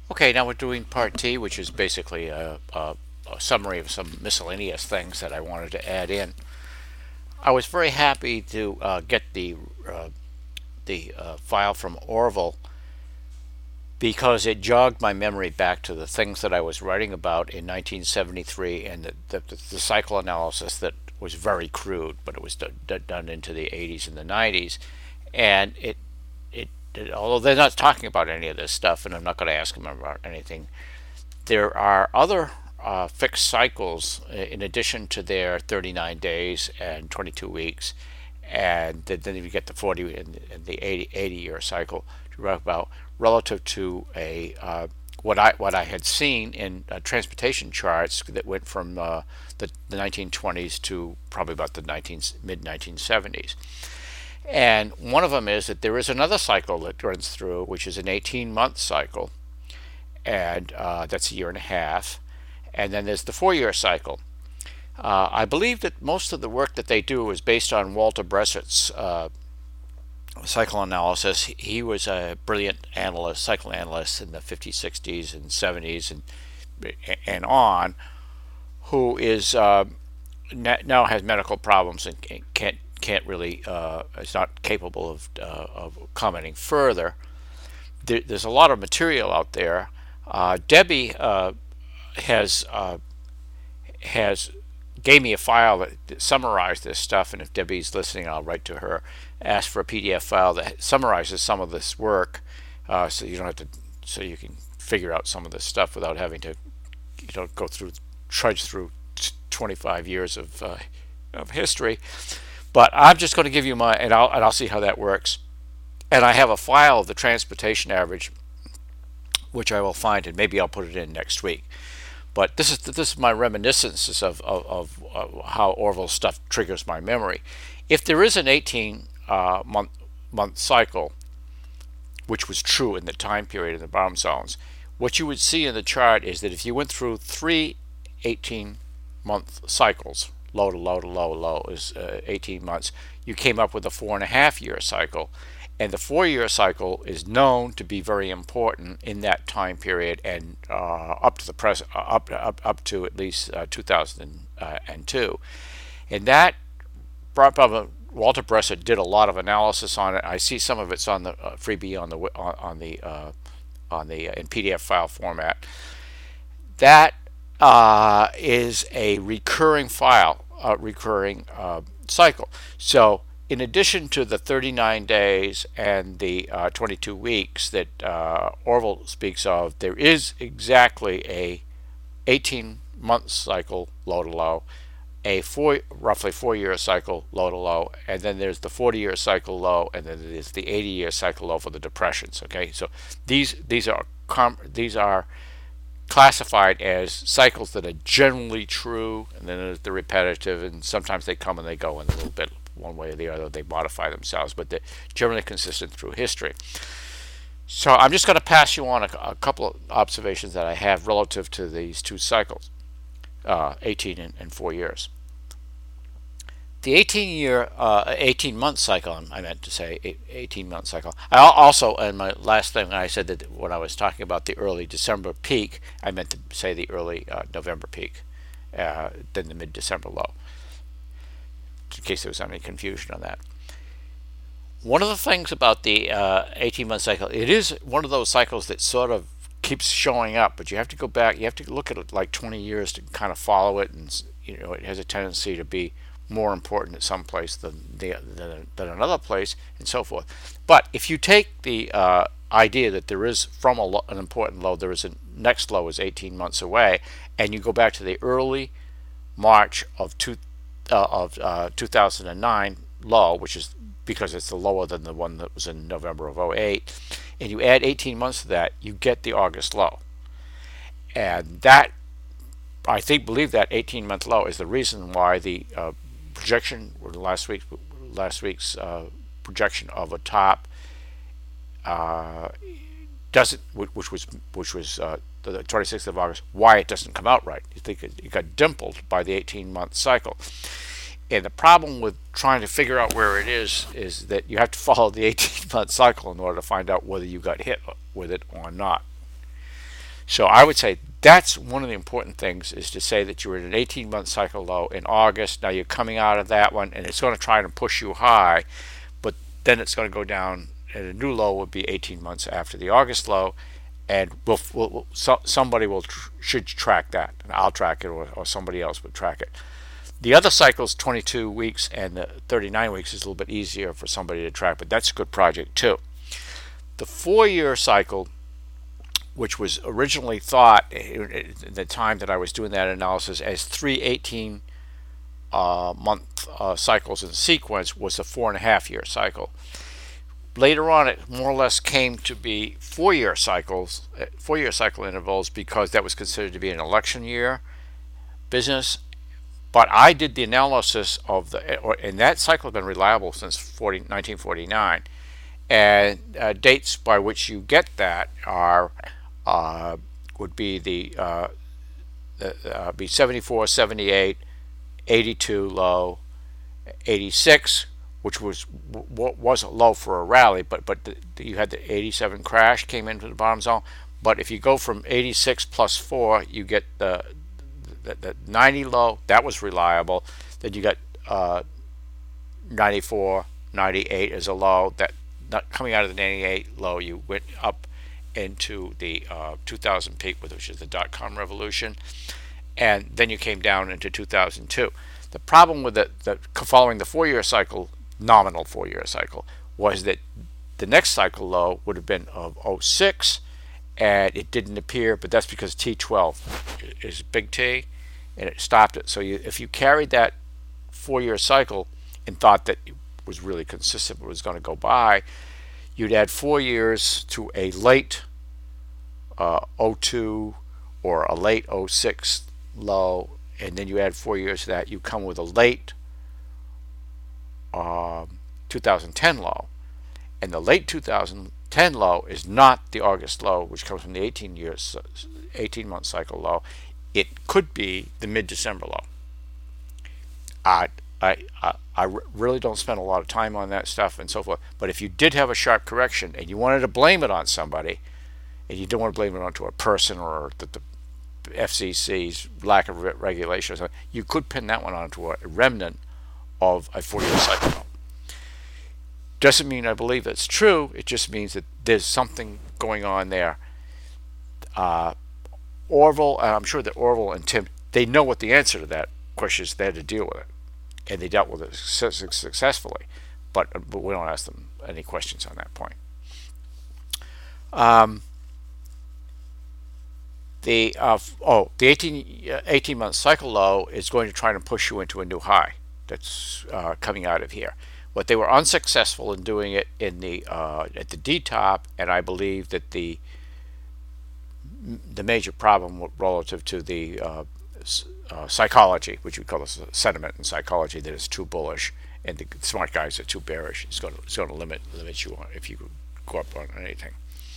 Okay, now we're doing part T, which is basically a summary of some miscellaneous things that I wanted to add in. I was very happy to get the file from Orville because it jogged my memory back to the things that I was writing about in 1973 and the cycle analysis that was very crude, but it was done into the 80s and the 90s, and although they're not talking about any of this stuff, and I'm not going to ask them about anything, there are other fixed cycles in addition to their 39 days and 22 weeks, and then you get the 40 and the 80 year cycle to talk about relative to a what I had seen in transportation charts that went from the 1920s to probably about the mid 1970s. And one of them is that there is another cycle that runs through, which is an 18-month cycle, and that's a year and a half. And then there's the 4 year cycle. I believe that most of the work that they do is based on Walter Bressett's cycle analysis. He was a brilliant analyst, cycle analyst in the 50s, 60s, and 70s, and on, who is now has medical problems and can't really is not capable of commenting further. There's a lot of material out there. Debbie has has gave me a file that summarized this stuff, and if Debbie's listening, I'll write to her, ask for a PDF file that summarizes some of this work, so you don't have to, so you can figure out some of this stuff without having to, go through, trudge through 25 years of history. But I'm just going to give you my, and I'll see how that works. And I have a file of the transportation average, which I will find, and maybe I'll put it in next week. But this is my reminiscences of how Orville stuff triggers my memory. If there is an 18 month cycle, which was true in the time period in the bottom zones, what you would see in the chart is that if you went through three 18-month cycles, low to low to low, low is 18 months, you came up with a 4.5 year cycle. And the 4 year cycle is known to be very important in that time period, and up to the present, up to at least 2002. And that Walter Bressett did a lot of analysis on it. I see some of it's on the freebie on the in PDF file format. That is a recurring file, recurring cycle. So in addition to the 39 days and the 22 weeks that Orville speaks of, there is exactly a 18-month cycle low to low, a roughly 4 year cycle low to low, and then there's the 40 year cycle low, and then there's the 80 year cycle low for the depressions. Okay, so these are classified as cycles that are generally true, and then there's the repetitive, and sometimes they come and they go in a little bit one way or the other. They modify themselves, but they're generally consistent through history. So I'm just going to pass you on a couple of observations that I have relative to these two cycles, 18 and 4 years. The 18-month cycle, I meant to say 18-month cycle. I also, and my last thing, I said that when I was talking about the early December peak, I meant to say the early November peak, then the mid-December low, in case there was any confusion on that. One of the things about the 18-month cycle, it is one of those cycles that sort of keeps showing up, but you have to go back, you have to look at it like 20 years to kind of follow it, and it has a tendency to be more important at some place than another place, and so forth. But if you take the idea that there is from an important low, there is a next low is 18 months away, and you go back to the early March of 2009 low, which is because it's the lower than the one that was in November of '08, and you add 18 months to that, you get the August low. And that, I believe that 18-month low is the reason why the projection, or last week's projection of a top doesn't, which was the 26th of August, why it doesn't come out right. You think it got dimpled by the 18-month cycle. And the problem with trying to figure out where it is that you have to follow the 18-month cycle in order to find out whether you got hit with it or not. So I would say that's one of the important things, is to say that you're in an 18-month cycle low in August. Now you're coming out of that one, and it's going to try to push you high, but then it's going to go down, and a new low will be 18 months after the August low, and somebody should track that, and I'll track it, or somebody else would track it. The other cycles, 22 weeks and the 39 weeks, is a little bit easier for somebody to track, but that's a good project too. The 4-year cycle, which was originally thought at the time that I was doing that analysis as 3 18-month cycles in sequence, was a 4.5-year cycle. Later on, it more or less came to be 4-year cycles, 4-year cycle intervals, because that was considered to be an election year business. But I did the analysis of and that cycle has been reliable since 1949. And dates by which you get that are would be be 74, 78, 82 low, 86, which wasn't low for a rally, but you had the 87 crash came into the bottom zone. But if you go from 86 plus 4, you get the 90 low. That was reliable. Then you got 94, 98 as a low. That not coming out of the 98 low, you went up into the 2000 peak, which is the dot-com revolution, and then you came down into 2002. The problem with the following the 4-year cycle, nominal 4-year cycle, was that the next cycle low would have been of 06, and it didn't appear, but that's because T12 is big T, and it stopped it. So if you carried that 4-year cycle and thought that it was really consistent, it was going to go by, you'd add 4 years to a late 02 or a late 06 low, and then you add 4 years to that, you come with a late 2010 low. And the late 2010 low is not the August low, which comes from the 18-month cycle low. It could be the mid-December low. I really don't spend a lot of time on that stuff and so forth. But if you did have a sharp correction and you wanted to blame it on somebody, and you don't want to blame it onto a person or the FCC's lack of regulation or something, you could pin that one onto a remnant of a 4-year cycle. Doesn't mean I believe it's true. It just means that there's something going on there. Orville, and I'm sure that Orville and Tim, they know what the answer to that question is. They had to deal with it, and they dealt with it successfully. But we don't ask them any questions on that point. The 18-month cycle low is going to try to push you into a new high that's coming out of here. But they were unsuccessful in doing it in the at the D-top, and I believe that the major problem relative to the psychology, which we call the sentiment in psychology, that is too bullish, and the smart guys are too bearish. It's going to limit you if you go up on anything.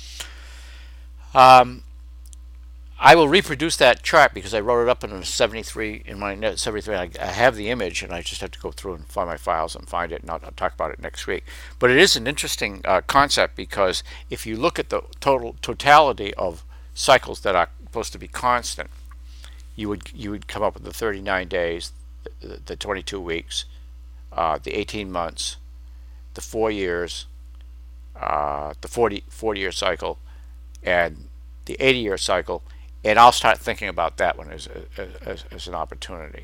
I will reproduce that chart because I wrote it up in a 73 in my Net 73. I have the image, and I just have to go through and find my files and find it, and I'll talk about it next week. But it is an interesting concept, because if you look at the totality of cycles that are supposed to be constant, you would come up with the 39 days, the 22 weeks, the 18 months, the 4 years, the 40-year cycle, and the 80-year cycle. And I'll start thinking about that one as an opportunity.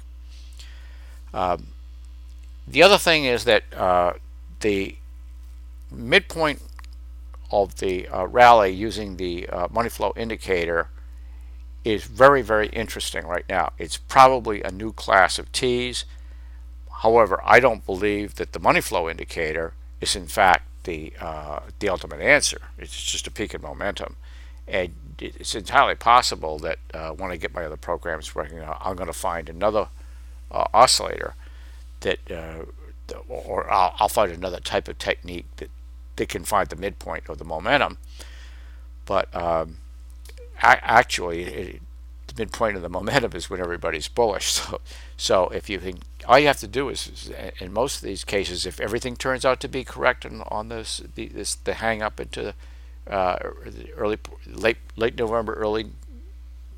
The other thing is that the midpoint of the rally using the money flow indicator is very, very interesting right now. It's probably a new class of T's. However, I don't believe that the money flow indicator is in fact the ultimate answer. It's just a peak in momentum. And it's entirely possible that when I get my other programs working out, I'm going to find another oscillator that, or I'll find another type of technique that can find the midpoint of the momentum. But actually, the midpoint of the momentum is when everybody's bullish. So if you think, all you have to do is, in most of these cases, if everything turns out to be correct on the hang up into late November, early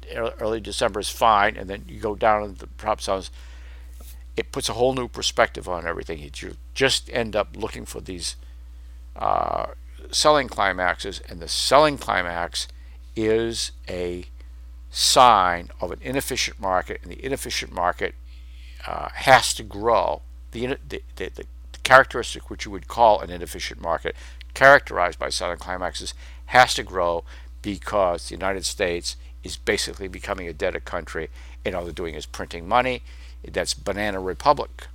early December is fine, and then you go down into the prop zones, it puts a whole new perspective on everything. You just end up looking for these selling climaxes, and the selling climax is a sign of an inefficient market, and the inefficient market has to grow. The characteristic which you would call an inefficient market, characterized by selling climaxes, has to grow because the United States is basically becoming a debtor country, and all they're doing is printing money. That's banana republic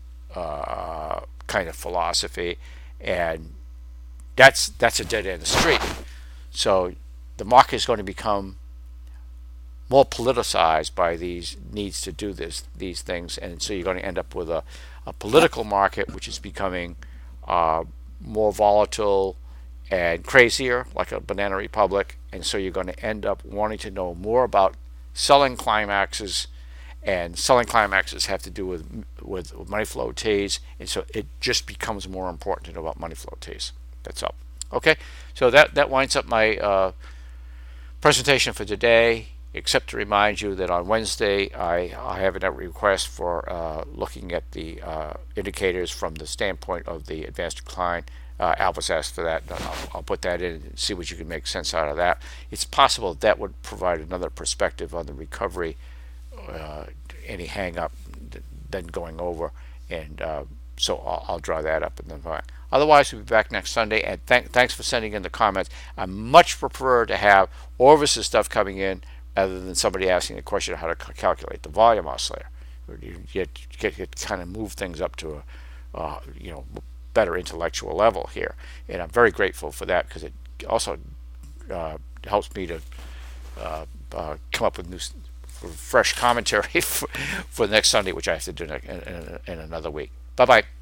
kind of philosophy, and that's a dead end street. So the market is going to become more politicized by these needs to do these things, and so you're going to end up with a political market which is becoming more volatile and crazier, like a banana republic, and so you're going to end up wanting to know more about selling climaxes, and selling climaxes have to do with money flow T's, and so it just becomes more important to know about money flow T's. That's all. Okay, so that winds up my presentation for today, except to remind you that on Wednesday I have a request for looking at the indicators from the standpoint of the advanced decline. Alvis asked for that. I'll put that in and see what you can make sense out of that. It's possible that would provide another perspective on the recovery, any hang up then going over, and so I'll draw that up and then fine. Otherwise, we'll be back next Sunday, and thanks for sending in the comments. I much prefer to have Orvis's stuff coming in rather than somebody asking the question of how to calculate the volume oscillator. You kind of move things up to a better intellectual level here, and I'm very grateful for that, because it also helps me to come up with fresh commentary for next Sunday, which I have to do in another week. Bye bye.